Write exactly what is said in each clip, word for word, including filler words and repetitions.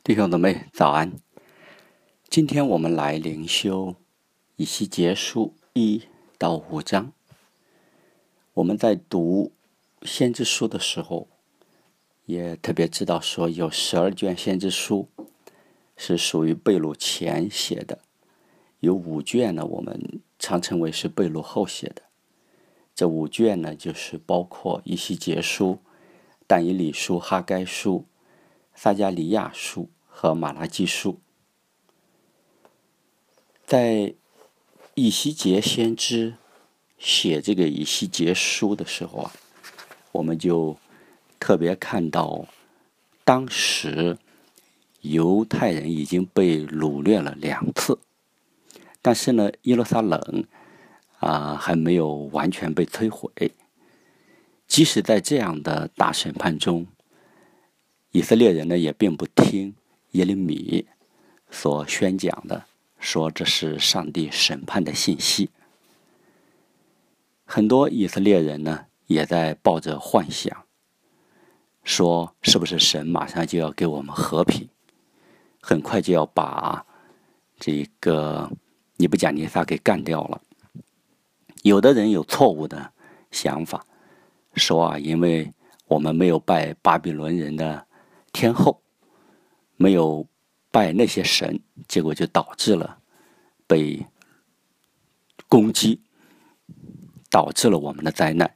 弟兄姊妹早安，今天我们来灵修以西结书一到五章。我们在读先知书的时候，也特别知道说有十二卷先知书是属于被掳前写的，有五卷呢我们常称为是被掳后写的。这五卷呢就是包括以西结书、但以理书、哈该书、撒迦利亚书和马拉基书。在以西结先知写这个以西结书的时候啊，我们就特别看到当时犹太人已经被掳掠了两次，但是呢耶路撒冷啊还没有完全被摧毁。即使在这样的大审判中，以色列人呢也并不听耶利米所宣讲的，说这是上帝审判的信息。很多以色列人呢也在抱着幻想，说是不是神马上就要给我们和平，很快就要把这个尼布甲尼撒给干掉了。有的人有错误的想法，说啊，因为我们没有拜巴比伦人的天后，没有拜那些神，结果就导致了被攻击，导致了我们的灾难。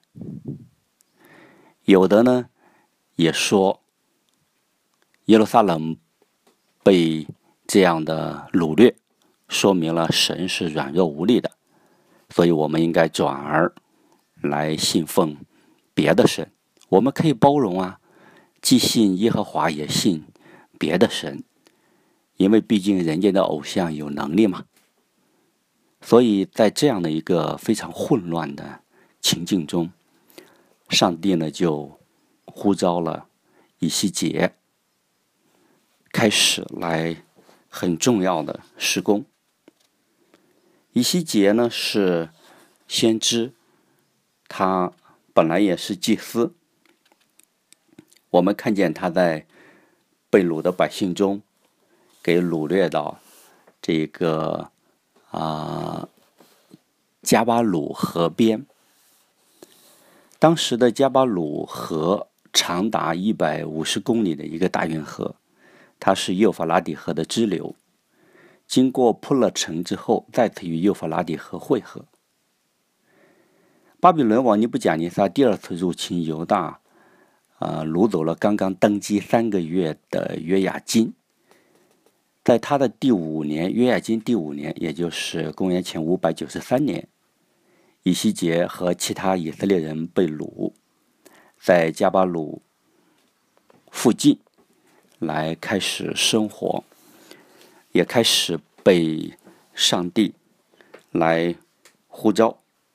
有的呢也说耶路撒冷被这样的掳掠，说明了神是软弱无力的，所以我们应该转而来信奉别的神。我们可以包容啊，既信耶和华也信别的神，因为毕竟人家的偶像有能力嘛。所以在这样的一个非常混乱的情境中，上帝呢就呼召了以西结，开始来很重要的事工。以西结呢是先知，他本来也是祭司。我们看见他在被掳的百姓中，给掳掠到这个啊加巴鲁河边。当时的加巴鲁河长达一百五十公里的一个大运河，它是幼发拉底河的支流，经过铺勒城之后，再次与幼发拉底河汇合。巴比伦王尼布甲尼撒第二次入侵犹大，呃，掳走了刚刚登基三个月的约雅斤。在他的第五年，约雅斤第五年，也就是公元前五百九十三年，以西结和其他以色列人被掳，在加巴鲁附近来开始生活，也开始被上帝来呼召。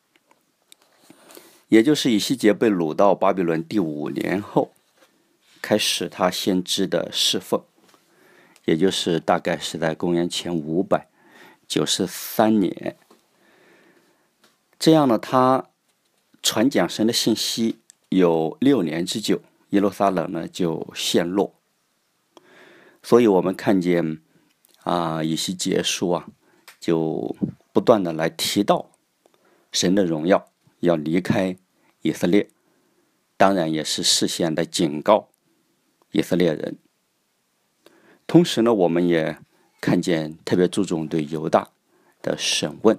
也就是以西结被掳到巴比伦第五年后，开始他先知的侍奉，也就是大概是在公元前五百九十三年。这样呢，他传讲神的信息有六年之久，耶路撒冷呢就陷落。所以我们看见啊，以西结书啊，就不断的来提到神的荣耀要离开以色列，当然也是事先的警告以色列人。同时呢，我们也看见特别注重对犹大的审问，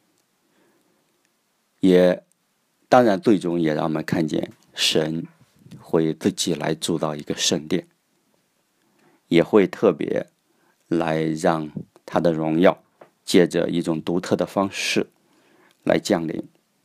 也当然最终也让我们看见神会自己来铸造一个圣殿，也会特别来让他的荣耀借着一种独特的方式来降临。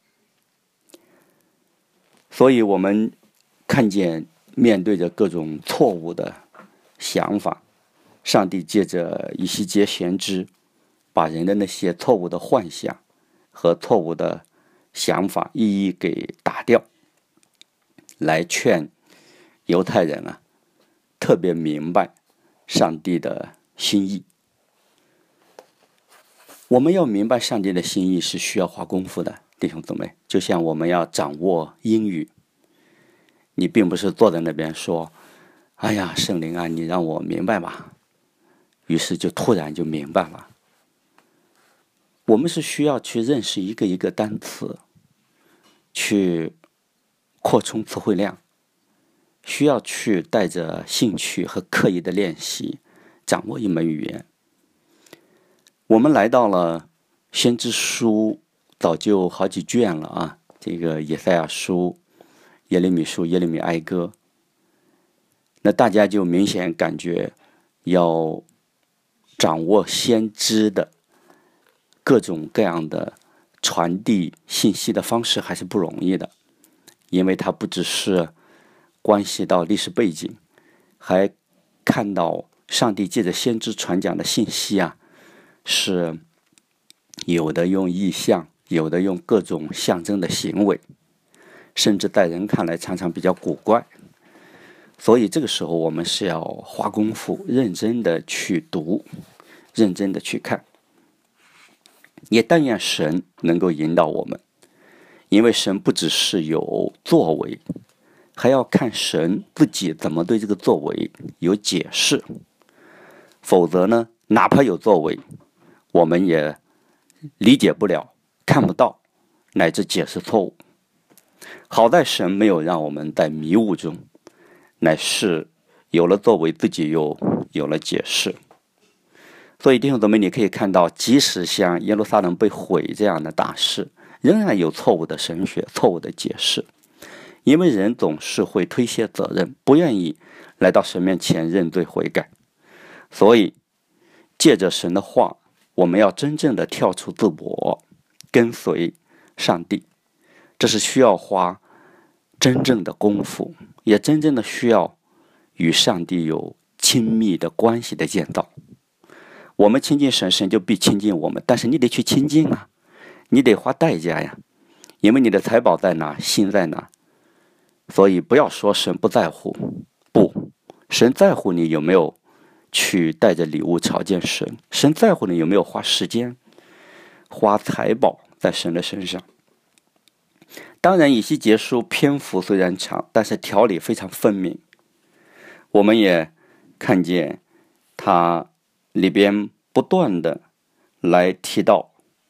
所以我们看见面对着各种错误的想法，上帝借着以西结先知，把人的那些错误的幻想和错误的想法一一给打掉，来劝犹太人啊，特别明白上帝的心意。我们要明白上帝的心意是需要花功夫的，弟兄姊妹，就像我们要掌握英语，你并不是坐在那边说，哎呀，圣灵啊，你让我明白吧， 于是就突然就明白了，我们是需要去认识一个一个单词，去扩充词汇量，需要去带着兴趣和刻意的练习掌握一门语言。我们来到了先知书，早就好几卷了啊，这个以赛亚书、耶利米书、耶利米哀歌，那大家就明显感觉要掌握先知的各种各样的传递信息的方式还是不容易的，因为它不只是关系到历史背景，还看到上帝借着先知传讲的信息啊，是有的用意象，有的用各种象征的行为，甚至在人看来常常比较古怪。所以这个时候我们是要花功夫认真的去读，认真的去看，也但愿神能够引导我们，因为神不只是有作为，还要看神自己怎么对这个作为有解释。否则呢，哪怕有作为，我们也理解不了，看不到，乃至解释错误。好在神没有让我们在迷雾中，乃是有了作为，自己又有了解释。所以弟兄姊妹，你可以看到，即使像耶路撒冷被毁这样的大事，仍然有错误的神学、错误的解释。因为人总是会推卸责任，不愿意来到神面前认罪悔改。所以借着神的话，我们要真正的跳出自我，跟随上帝。这是需要花真正的功夫，也真正的需要与上帝有亲密的关系的建造。我们亲近神，神就必亲近我们，但是你得去亲近啊，你得花代价呀，因为你的财宝在哪，心在哪。所以不要说神不在乎，不，神在乎你有没有去带着礼物朝见神，神在乎你有没有花时间、花财宝在神的身上。当然，以西结书篇幅虽然长，但是条理非常分明。我们也看见它里边不断的来提到，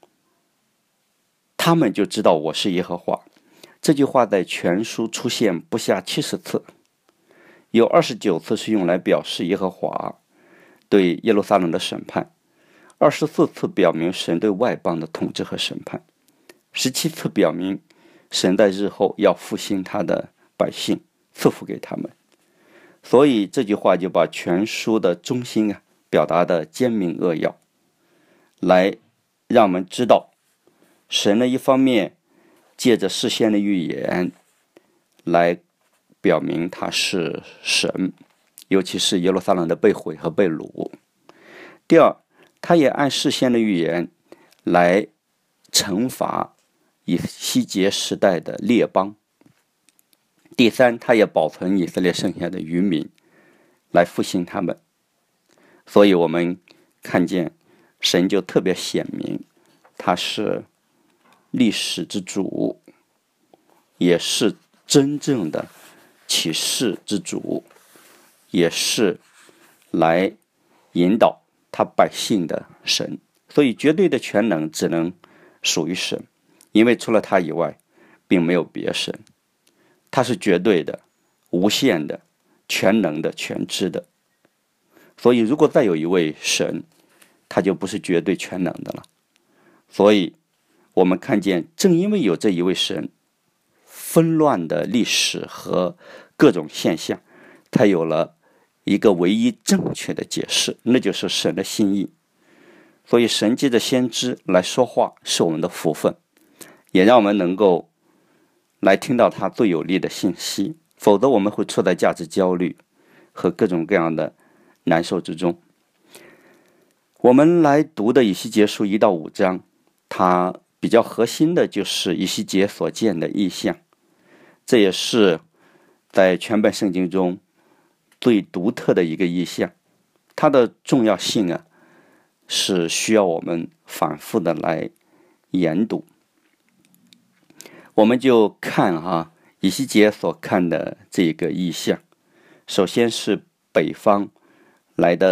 他们就知道我是耶和华。这句话在全书出现不下七十次，有二十九次是用来表示耶和华对耶路撒冷的审判，二十四次表明神对外邦的统治和审判，十七次表明神在日后要复兴他的百姓，赐福给他们。所以这句话就把全书的中心啊表达的简明扼要，来让我们知道神的一方面借着事先的预言来表明他是神，尤其是耶路撒冷的被毁和被掳。第二，他也按事先的预言来惩罚以西结时代的列邦。第三，他也保存以色列剩下的余民，来复兴他们。所以我们看见神就特别显明，他是历史之主，也是真正的启示之主，也是来引导他百姓的神。所以绝对的全能只能属于神，因为除了他以外并没有别神。他是绝对的、无限的、全能的、全知的。所以如果再有一位神，他就不是绝对全能的了。所以我们看见，正因为有这一位神，纷乱的历史和各种现象，他有了一个唯一正确的解释，那就是神的心意。所以神借着先知来说话是我们的福分，也让我们能够来听到他最有力的信息，否则我们会处在价值焦虑和各种各样的难受之中。我们来读的以西结书一到五章，它比较核心的就是以西结所见的异象，这也是在全本圣经中最独特的一个异象。它的重要性啊，是需要我们反复的来研读。我们就看啊，以西结所看的这个异象，首先是北方来的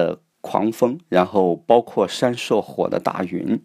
狂风，然后包括山烁火的大云，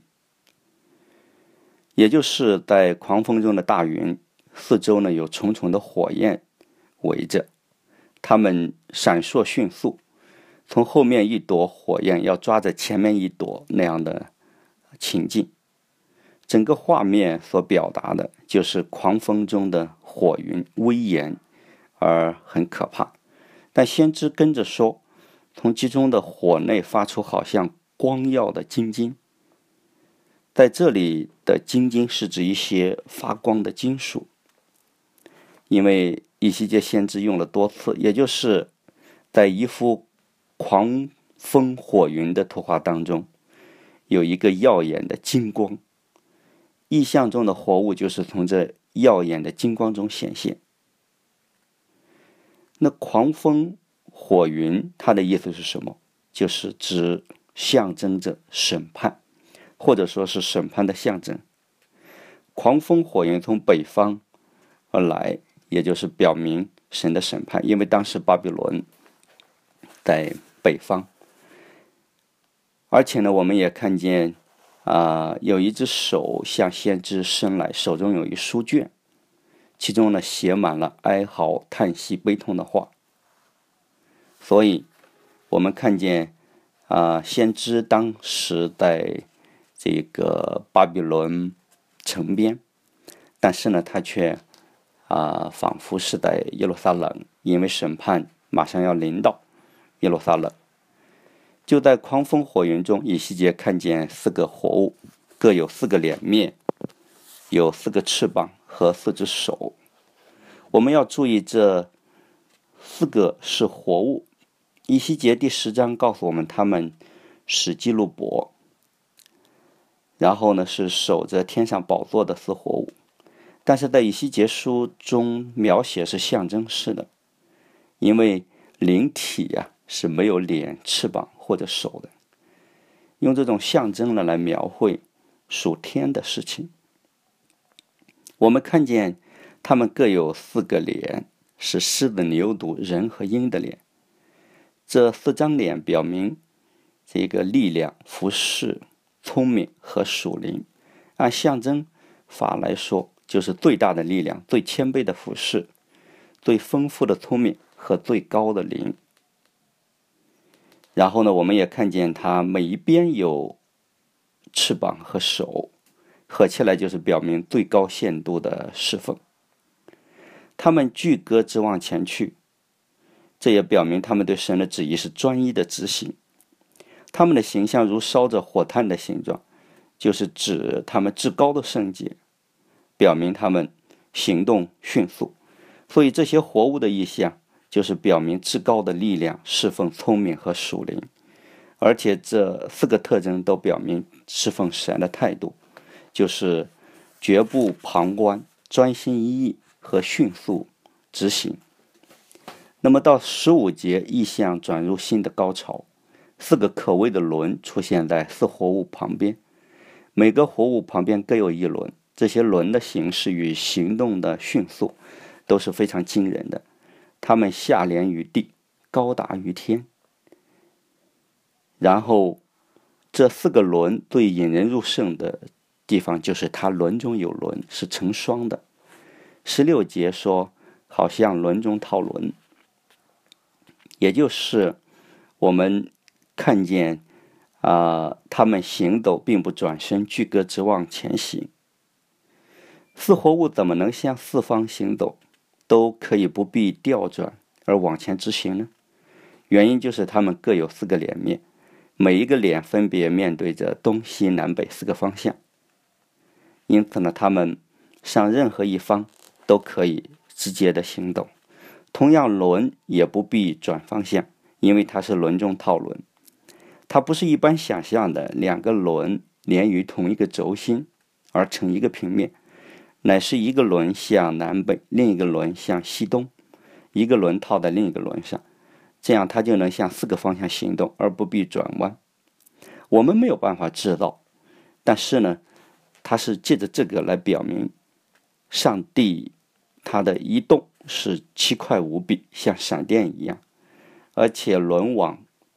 也就是在狂风中的大云，四周呢有重重的火焰围着，它们闪烁迅速，从后面一朵火焰要抓着前面一朵那样的情境。整个画面所表达的就是狂风中的火云威严而很可怕，但先知跟着说，从其中的火内发出好像光耀的金晶。在这里的金晶是指一些发光的金属，因为以西结先知用了多次，也就是在一幅狂风火云的图画当中有一个耀眼的金光，意象中的活物就是从这耀眼的金光中显现。那狂风火云它的意思是什么？就是指象征着审判，或者说是审判的象征。狂风火云从北方而来，也就是表明神的审判，因为当时巴比伦在北方。而且呢，我们也看见啊、呃，有一只手向先知伸来，手中有一书卷，其中呢写满了哀嚎、叹息、悲痛的话。所以我们看见啊、呃，先知当时在这个巴比伦城边，但是呢，他却啊、呃，仿佛是在耶路撒冷，因为审判马上要临到耶路撒冷。就在狂风火云中，以西结看见四个活物，各有四个脸面，有四个翅膀和四只手。我们要注意，这四个是活物。以西结第十章告诉我们，他们是基路伯，然后呢是守着天上宝座的四活物。但是在以西结书中描写是象征式的，因为灵体呀、啊、是没有脸、翅膀或者手的，用这种象征呢来描绘属天的事情。我们看见他们各有四个脸，是狮子、牛犊、人和鹰的脸。这四张脸表明这个力量、服侍、聪明和属灵。按象征法来说，就是最大的力量、最谦卑的服侍、最丰富的聪明和最高的灵。然后呢，我们也看见它每一边有翅膀和手，合起来就是表明最高限度的侍奉。他们俱各直往前去，这也表明他们对神的旨意是专一的执行。他们的形象如烧着火炭的形状，就是指他们至高的圣洁，表明他们行动迅速。所以这些活物的意象就是表明至高的力量、侍奉聪明和属灵。而且这四个特征都表明侍奉神的态度，就是绝不旁观、专心一意和迅速执行。那么到十五节，意象转入新的高潮，四个可畏的轮出现在四活物旁边，每个活物旁边各有一轮，这些轮的形式与行动的迅速都是非常惊人的，它们下连于地，高达于天。然后这四个轮最引人入胜的地方就是它轮中有轮，是成双的。十六节说好像轮中套轮，也就是我们看见啊、呃，他们行走并不转身，俱各直往前行。四活物怎么能向四方行走，都可以不必调转而往前直行呢？原因就是他们各有四个脸面，每一个脸分别面对着东西南北四个方向，因此呢，他们上任何一方都可以直接的行动。同样，轮也不必转方向，因为它是轮中套轮。它不是一般想象的两个轮连于同一个轴心而成一个平面，乃是一个轮向南北，另一个轮向西东，一个轮套在另一个轮上，这样它就能向四个方向行动，而不必转弯。我们没有办法制造，但是呢，它是借着这个来表明上帝它的移动是七快无比，像闪电一样，而且轮往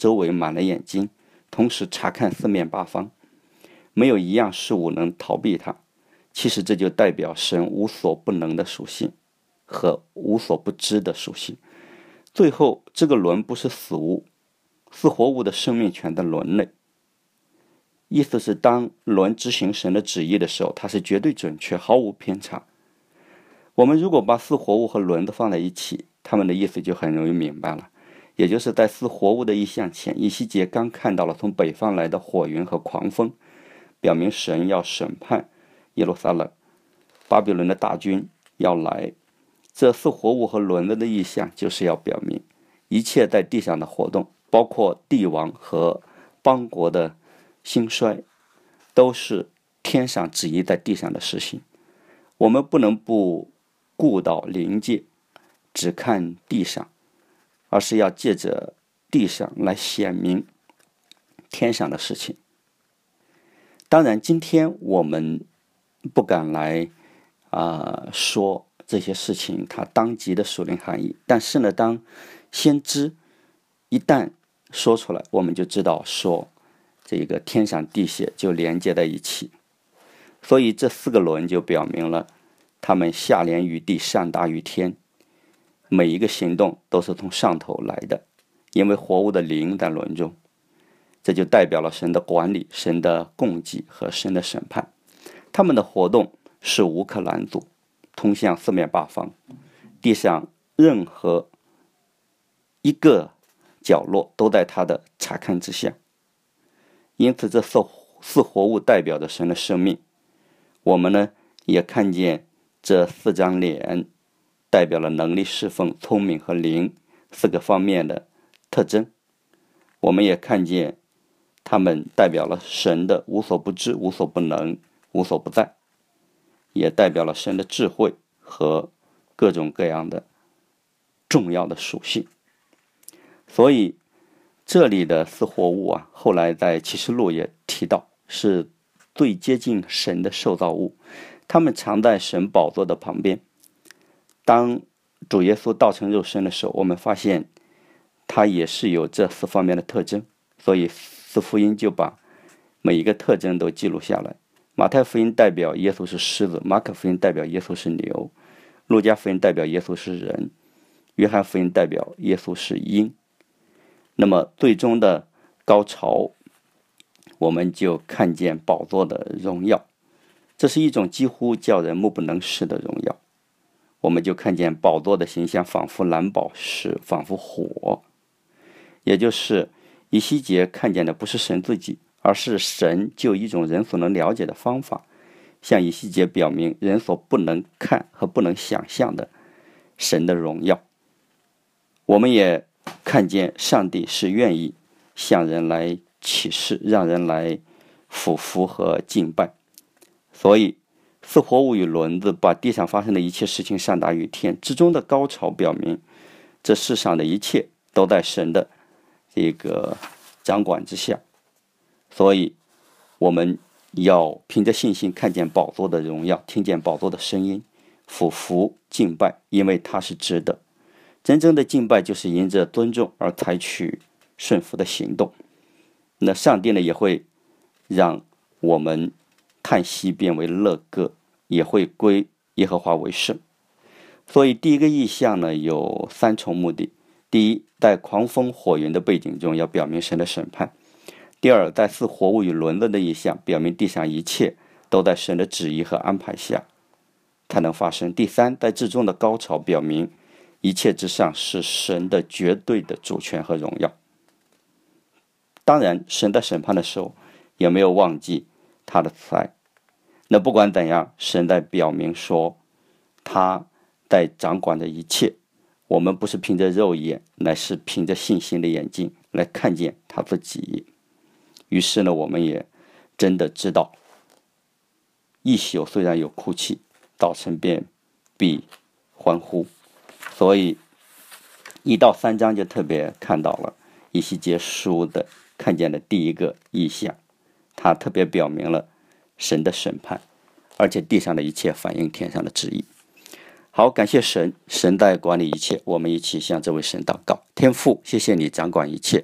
周围满了眼睛，同时查看四面八方，没有一样事物能逃避它。其实这就代表神无所不能的属性和无所不知的属性。最后，这个轮不是死物，是活物的生命权的轮类。意思是，当轮执行神的旨意的时候，它是绝对准确，毫无偏差。我们如果把四活物和轮子放在一起，它们的意思就很容易明白了。也就是在四活物的意象前，以西结刚看到了从北方来的火云和狂风，表明神要审判耶路撒冷，巴比伦的大军要来。这四活物和轮子的意象就是要表明一切在地上的活动，包括帝王和邦国的兴衰，都是天上旨意在地上的实行。我们不能不顾到灵界，只看地上，而是要借着地上来显明天上的事情。当然，今天我们不敢来啊、呃、说这些事情它当即的属灵含义，但是呢，当先知一旦说出来，我们就知道说这个天上地下就连接在一起。所以这四个轮就表明了他们下连于地，上达于天，每一个行动都是从上头来的，因为活物的灵在轮中。这就代表了神的管理、神的供给和神的审判。他们的活动是无可拦阻，通向四面八方，地上任何一个角落都在他的查看之下。因此这四活物代表着神的生命。我们呢也看见这四张脸代表了能力、侍奉、聪明和灵四个方面的特征。我们也看见他们代表了神的无所不知、无所不能、无所不在，也代表了神的智慧和各种各样的重要的属性。所以这里的四活物啊，后来在启示录也提到，是最接近神的受造物，他们常在神宝座的旁边。当主耶稣道成肉身的时候，我们发现他也是有这四方面的特征，所以四福音就把每一个特征都记录下来。马太福音代表耶稣是狮子，马可福音代表耶稣是牛，路加福音代表耶稣是人，约翰福音代表耶稣是鹰。那么最终的高潮，我们就看见宝座的荣耀，这是一种几乎叫人目不能视的荣耀。我们就看见宝座的形象仿佛蓝宝石，仿佛火，也就是以西结看见的不是神自己，而是神就一种人所能了解的方法，向以西结表明人所不能看和不能想象的神的荣耀。我们也看见上帝是愿意向人来启示，让人来俯伏和敬拜。所以四活物与轮子把地上发生的一切事情上达于天，之中的高潮表明这世上的一切都在神的这个掌管之下。所以我们要凭着信心看见宝座的荣耀，听见宝座的声音，俯伏敬拜，因为它是值得。真正的敬拜就是因着尊重而采取顺服的行动。那上帝呢也会让我们叹息变为乐歌，也会归耶和华为圣。所以第一个意象呢有三重目的：第一，在狂风火云的背景中要表明神的审判；第二，在四活物与轮子的意象表明地上一切都在神的旨意和安排下才能发生；第三，在至终的高潮表明一切之上是神的绝对的主权和荣耀。当然神在审判的时候也没有忘记他的慈爱。那不管怎样，神在表明说他在掌管着一切，我们不是凭着肉眼，乃是凭着信心的眼睛来看见他自己。于是呢，我们也真的知道，一宿虽然有哭泣，早晨便必欢呼。所以一到三章就特别看到了以西结书的看见的第一个意象，它特别表明了神的审判，而且地上的一切反映天上的旨意。好，感谢神，神在管理一切，我们一起向这位神祷告。天父，谢谢你掌管一切，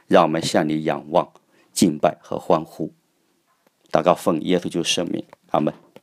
让我们向你仰望、敬拜和欢呼。祷告奉耶稣基督圣名，阿们。